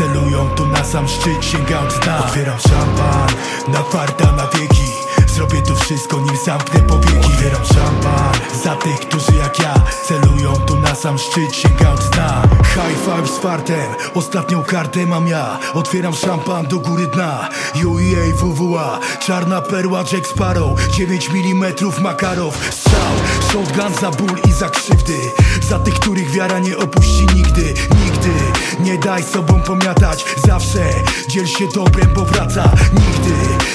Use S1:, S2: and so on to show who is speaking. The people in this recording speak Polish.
S1: celują tu na sam szczyt, sięgając dna. Otwieram szampan, na farta, na wieki. Zrobię to wszystko, nim zamknę powieki. Otwieram szampan za tych, którzy jak ja celują tu na sam szczyt, sięgając dna. High five z fartem, ostatnią kartę mam ja. Otwieram szampan do góry dna. UEA, WWA, czarna perła, Jack Sparrow, 9 mm Makarow. Strzał, shotgun za ból i za krzywdy, za tych, których wiara nie opuści nigdy. Nigdy nie daj sobą pomiatać, zawsze dziel się dobrem, bo wraca. Nigdy